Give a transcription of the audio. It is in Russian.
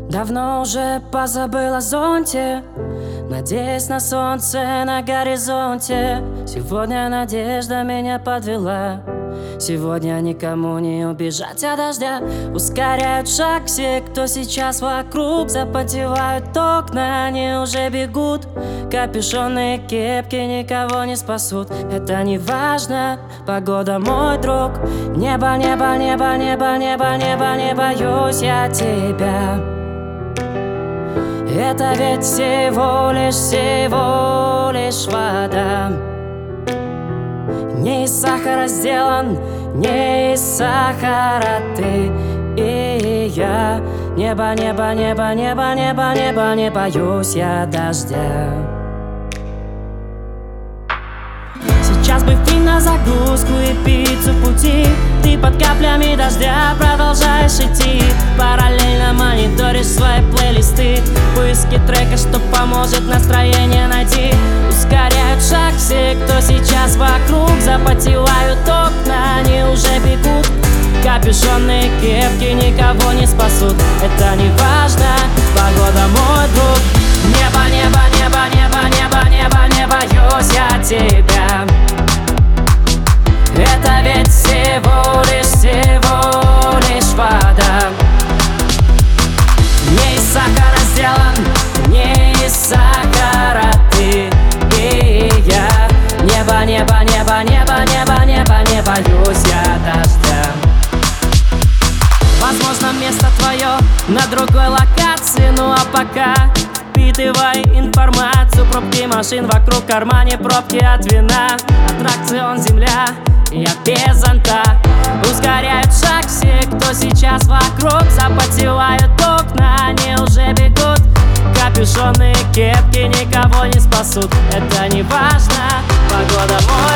Давно уже позабыл о зонте, надеясь на солнце на горизонте. Сегодня надежда меня подвела. Сегодня никому не убежать от дождя. Ускоряют шаг все, кто сейчас вокруг. Запотевают окна, они уже бегут. Капюшоны и кепки никого не спасут. Это не важно, погода мой друг. Небо, небо, небо, небо, небо, небо, не боюсь я тебя. Это ведь всего лишь вода. Не из сахара сделан, не из сахара ты и я. Небо, небо, небо, небо, небо, небо, не боюсь я дождя. Сейчас бы фильм на загрузку и пиццу пути. Ты под каплями дождя продолжаешь идти. Параллельно мониторишь свои плейлисты. Поиски трека, что поможет настроение найти. Ускоряют шаг все, кто сейчас вокруг. Запотевают окна, они уже бегут. Капюшоны и кепки никого не спасут. Это не важно, погода мой друг. Небо, небо, небо, небо, небо, небо, не боюсь я тебя. Это ведь всего лишь вода. Не из сахара сделан, не из сахара ты и я. Небо, небо, небо, небо, небо, небо, не боюсь я дождя. Возможно, место твое на другой локации, ну а пока впитывай информацию. Пробки машин вокруг, в кармане пробки от вина. Аттракцион земля, я без зонта. Ускоряют шаг все, кто сейчас вокруг. Запотевают окна, они уже бегут. Капюшоны и кепки никого не спасут. Это не важно, погода мой